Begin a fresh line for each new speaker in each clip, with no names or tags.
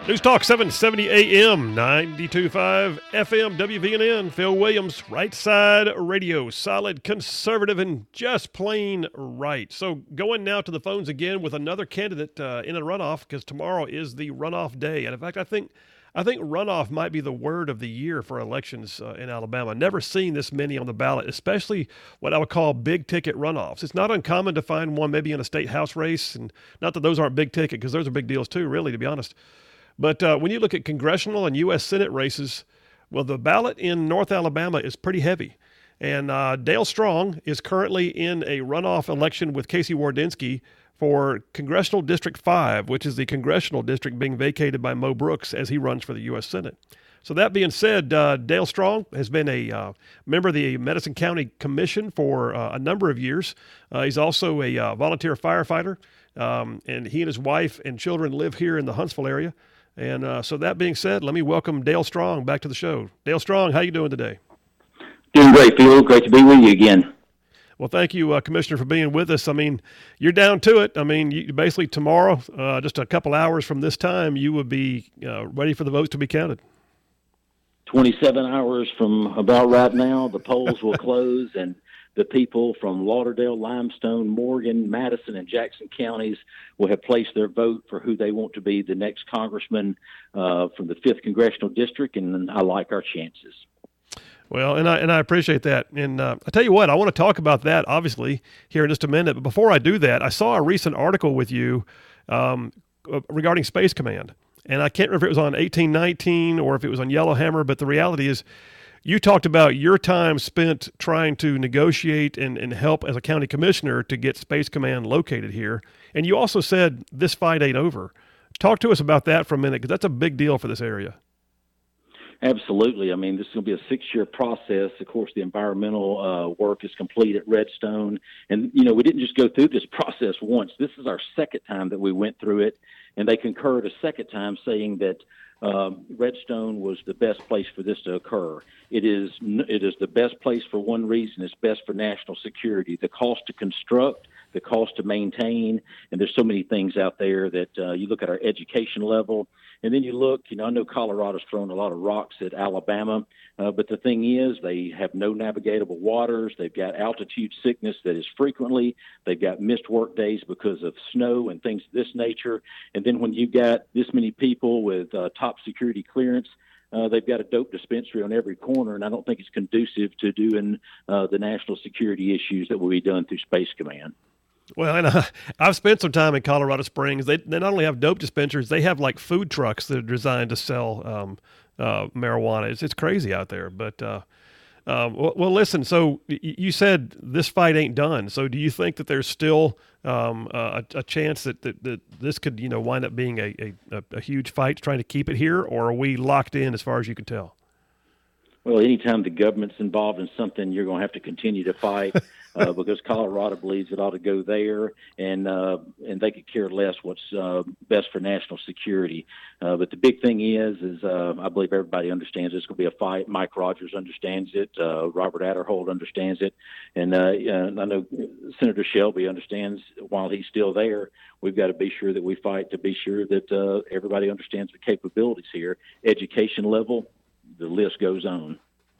News Talk 770 AM, 92.5 FM, WVNN. Phil Williams, Right Side Radio, solid, conservative, and just plain right. So going now to the phones again with another candidate in a runoff, because tomorrow is the runoff day. And in fact, I think runoff might be the word of the year for elections in Alabama. Never seen this many on the ballot, especially what I would call big ticket runoffs. It's not uncommon to find one maybe in a state house race, and not that those aren't big ticket, because those are big deals too, really, to be honest. But when you look at congressional and U.S. Senate races, well, the ballot in North Alabama is pretty heavy. And Dale Strong is currently in a runoff election with Casey Wardynski for Congressional District 5, which is the congressional district being vacated by Mo Brooks as he runs for the U.S. Senate. So that being said, Dale Strong has been a member of the Madison County Commission for a number of years. He's also a volunteer firefighter, and he and his wife and children live here in the Huntsville area. And so that being said, let me welcome Dale Strong back to the show. Dale Strong, how you doing today?
Doing great, Phil. Great to be with you again.
Well, thank you, Commissioner, for being with us. I mean, you're down to it. I mean, basically tomorrow, just a couple hours from this time, you would be ready for the votes to be counted.
27 hours from about right now, the polls will close, and the people from Lauderdale, Limestone, Morgan, Madison, and Jackson counties will have placed their vote for who they want to be the next congressman from the 5th Congressional District, and I like our chances.
Well, and I appreciate that. And I tell you what, I want to talk about that, obviously, here in just a minute. But before I do that, I saw a recent article with you regarding Space Command. And I can't remember if it was on 1819 or if it was on Yellowhammer, but the reality is you talked about your time spent trying to negotiate and help as a county commissioner to get Space Command located here. And you also said this fight ain't over. Talk to us about that for a minute, because that's a big deal for this area.
Absolutely. I mean, this is going to be a 6-year process. Of course, the environmental work is complete at Redstone. And, you know, we didn't just go through this process once. This is our second time that we went through it. And they concurred a second time, saying that Redstone was the best place for this to occur. It is the best place for one reason. It's best for national security. The cost to construct, the cost to maintain, and there's so many things out there that you look at our education level, and then you look, you know, I know Colorado's thrown a lot of rocks at Alabama, but the thing is they have no navigable waters. They've got altitude sickness that is frequently. They've got missed work days because of snow and things of this nature. And then when you've got this many people with top security clearance, they've got a dope dispensary on every corner, and I don't think it's conducive to doing the national security issues that will be done through Space Command.
Well, and I've spent some time in Colorado Springs. They not only have dope dispensaries, they have like food trucks that are designed to sell marijuana. It's crazy out there. But well, listen. So you said this fight ain't done. So do you think that there's still a chance that this could, you know, wind up being a huge fight trying to keep it here, or are we locked in as far as you can tell?
Well, anytime the government's involved in something, you're going to have to continue to fight because Colorado believes it ought to go there, and they could care less what's best for national security. But the big thing is I believe everybody understands it's going to be a fight. Mike Rogers understands it. Robert Adderholt understands it. And I know Senator Shelby understands while he's still there. We've got to be sure that we fight to be sure that everybody understands the capabilities here. Education level, the list goes on.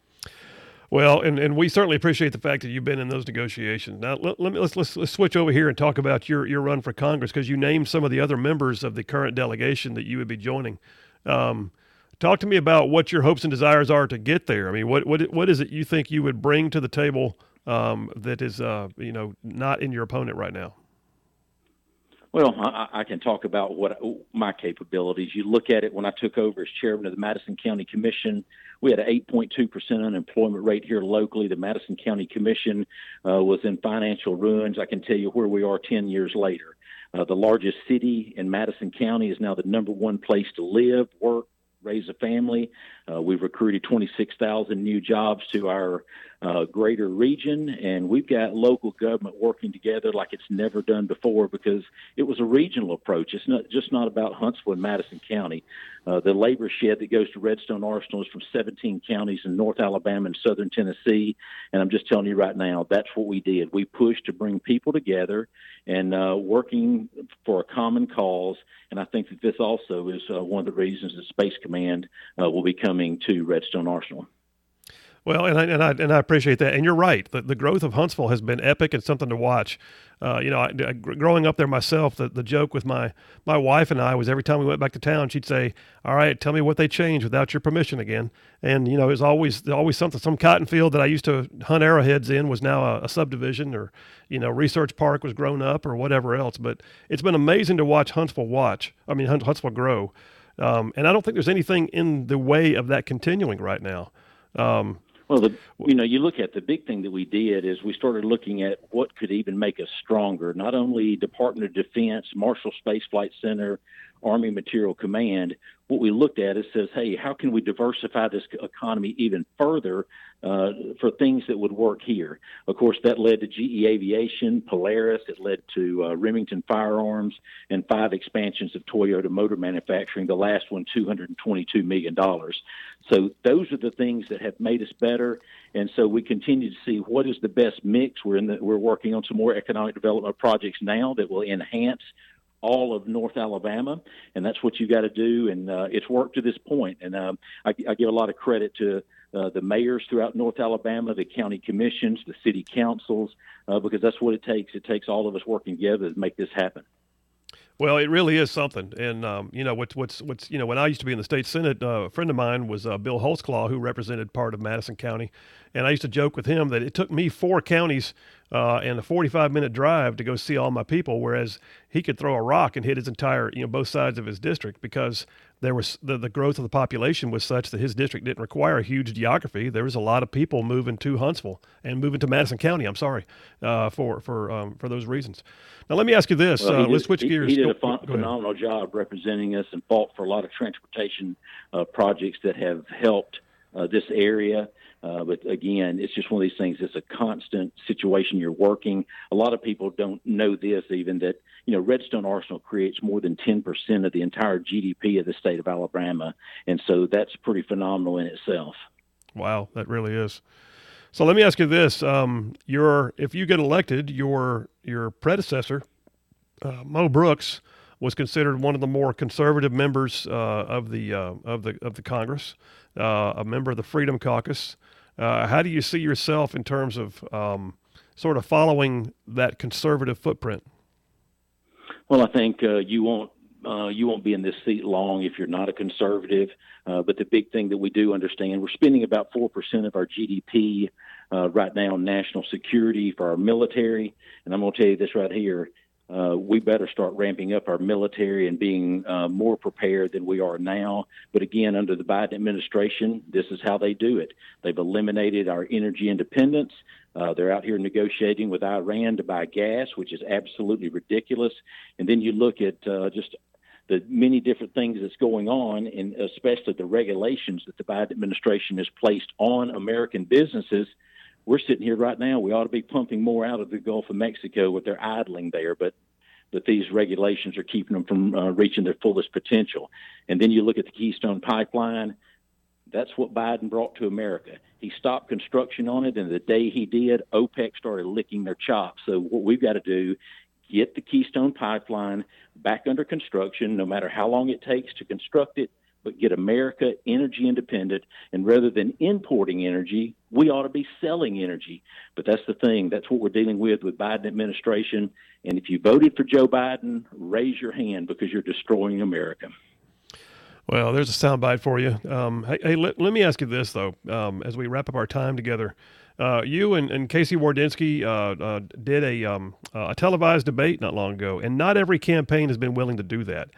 Well, and we certainly appreciate the fact that you've been in those negotiations. Now, let's switch over here and talk about your run for Congress, because you named some of the other members of the current delegation that you would be joining. Talk to me about what your hopes and desires are to get there. I mean, what is it you think you would bring to the table that is not in your opponent right now?
Well, I can talk about what my capabilities. You look at it when I took over as chairman of the Madison County Commission, we had an 8.2% unemployment rate here locally. The Madison County Commission was in financial ruins. I can tell you where we are 10 years later. The largest city in Madison County is now the number one place to live, work, raise a family. We've recruited 26,000 new jobs to our greater region, and we've got local government working together like it's never done before because it was a regional approach. It's not about Huntsville and Madison County. The labor shed that goes to Redstone Arsenal is from 17 counties in North Alabama and southern Tennessee, and I'm just telling you right now, that's what we did. We pushed to bring people together and working for a common cause, and I think that this also is one of the reasons that Space Command will be coming to Redstone Arsenal.
Well, and I appreciate that, and you're right. The growth of Huntsville has been epic and something to watch. Growing up there myself, the joke with my wife and I was every time we went back to town, she'd say, "All right, tell me what they changed without your permission again." And it was always something. Some cotton field that I used to hunt arrowheads in was now a subdivision, or Research Park was grown up, or whatever else. But it's been amazing to watch Huntsville grow, and I don't think there's anything in the way of that continuing right now.
Well, you look at the big thing that we did is we started looking at what could even make us stronger. Not only Department of Defense, Marshall Space Flight Center, Army Material Command. What we looked at is says, hey, how can we diversify this economy even further for things that would work here? Of course, that led to GE Aviation, Polaris. It led to Remington Firearms and 5 expansions of Toyota Motor Manufacturing, the last one $222 million. So those are the things that have made us better. And so we continue to see what is the best mix. We're working on some more economic development projects now that will enhance all of North Alabama, and that's what you got to do. And it's worked to this point. And I give a lot of credit to the mayors throughout North Alabama, the county commissions, the city councils, because that's what it takes. It takes all of us working together to make this happen.
Well, it really is something, and what's when I used to be in the state senate, a friend of mine was Bill Holtzclaw, who represented part of Madison County, and I used to joke with him that it took me 4 counties and a 45-minute drive to go see all my people, whereas he could throw a rock and hit his entire both sides of his district because there was the growth of the population was such that his district didn't require a huge geography. There was a lot of people moving to Huntsville and moving to Madison County. I'm sorry for those reasons. Now let me ask you this. Let's switch gears.
He did a phenomenal job representing us and fought for a lot of transportation projects that have helped this area. But again, it's just one of these things. It's a constant situation you're working. A lot of people don't know this, even that, Redstone Arsenal creates more than 10% of the entire GDP of the state of Alabama. And so that's pretty phenomenal in itself.
Wow, that really is. So let me ask you this. If you get elected, your predecessor, Mo Brooks, was considered one of the more conservative members of the Congress, a member of the Freedom Caucus. How do you see yourself in terms of sort of following that conservative footprint?
Well, I think you won't be in this seat long if you're not a conservative. But the big thing that we do understand, we're spending about 4% of our GDP right now on national security for our military. And I'm going to tell you this right here. We better start ramping up our military and being more prepared than we are now. But again, under the Biden administration, this is how they do it. They've eliminated our energy independence. They're out here negotiating with Iran to buy gas, which is absolutely ridiculous. And then you look at just the many different things that's going on, and especially the regulations that the Biden administration has placed on American businesses. We're sitting here right now. We ought to be pumping more out of the Gulf of Mexico with their idling there, but these regulations are keeping them from reaching their fullest potential. And then you look at the Keystone Pipeline. That's what Biden brought to America. He stopped construction on it, and the day he did, OPEC started licking their chops. So what we've got to do, get the Keystone Pipeline back under construction, no matter how long it takes to construct it, but get America energy independent. And rather than importing energy, we ought to be selling energy. But that's the thing. That's what we're dealing with Biden administration. And if you voted for Joe Biden, raise your hand because you're destroying America.
Well, there's a soundbite for you. Hey, let me ask you this, though, as we wrap up our time together. You and Casey Wardynski did a televised debate not long ago, and not every campaign has been willing to do that.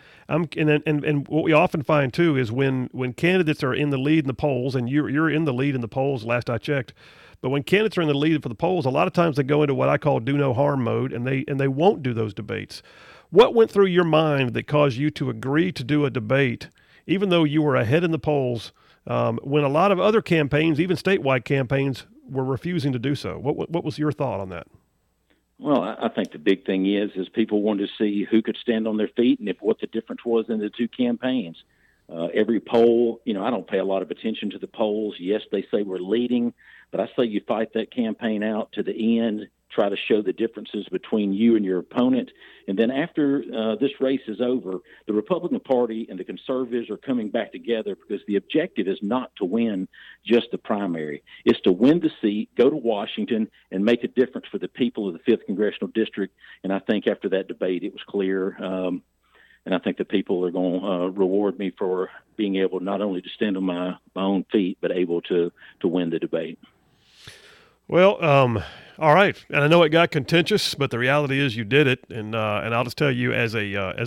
And what we often find, too, is when candidates are in the lead in the polls, and you're in the lead in the polls last I checked, but when candidates are in the lead for the polls, a lot of times they go into what I call do no harm mode, and they won't do those debates. What went through your mind that caused you to agree to do a debate, even though you were ahead in the polls, when a lot of other campaigns, even statewide campaigns, were refusing to do so. What was your thought on that?
Well, I think the big thing is people wanted to see who could stand on their feet and what the difference was in the two campaigns. Every poll, I don't pay a lot of attention to the polls. Yes, they say we're leading, but I say you fight that campaign out to the end, try to show the differences between you and your opponent. And then after this race is over, the Republican Party and the conservatives are coming back together because the objective is not to win just the primary. It's to win the seat, go to Washington, and make a difference for the people of the 5th Congressional District. And I think after that debate, it was clear. And I think the people are going to reward me for being able not only to stand on my own feet, but able to win the debate.
Well, all right, and I know it got contentious, but the reality is you did it, and I'll just tell you, as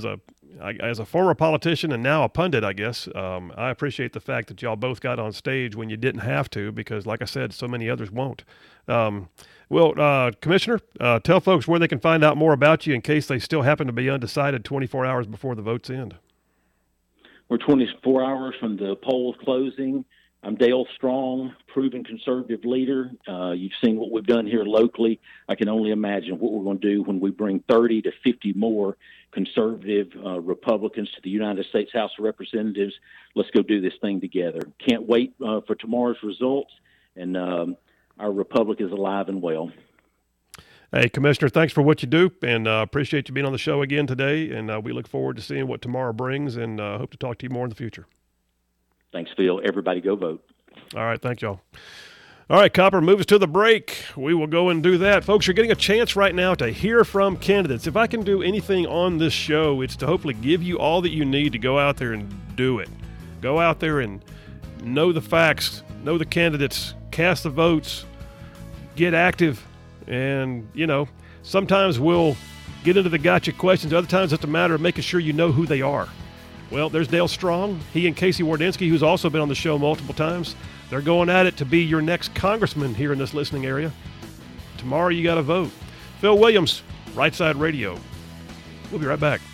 a former politician and now a pundit, I guess, I appreciate the fact that y'all both got on stage when you didn't have to, because, like I said, so many others won't. Commissioner, tell folks where they can find out more about you in case they still happen to be undecided 24 hours before the votes end.
We're 24 hours from the polls closing. I'm Dale Strong, proven conservative leader. You've seen what we've done here locally. I can only imagine what we're going to do when we bring 30 to 50 more conservative Republicans to the United States House of Representatives. Let's go do this thing together. Can't wait for tomorrow's results, and our republic is alive and well.
Hey, Commissioner, thanks for what you do, and appreciate you being on the show again today, and we look forward to seeing what tomorrow brings, and hope to talk to you more in the future.
Thanks, Phil. Everybody go vote.
All right. Thank y'all. All right, Copper, move us to the break. We will go and do that. Folks, you're getting a chance right now to hear from candidates. If I can do anything on this show, it's to hopefully give you all that you need to go out there and do it. Go out there and know the facts, know the candidates, cast the votes, get active. And, sometimes we'll get into the gotcha questions. Other times it's a matter of making sure you know who they are. Well, there's Dale Strong. He and Casey Wardynski, who's also been on the show multiple times, they're going at it to be your next congressman here in this listening area. Tomorrow you got to vote. Phil Williams, Right Side Radio. We'll be right back.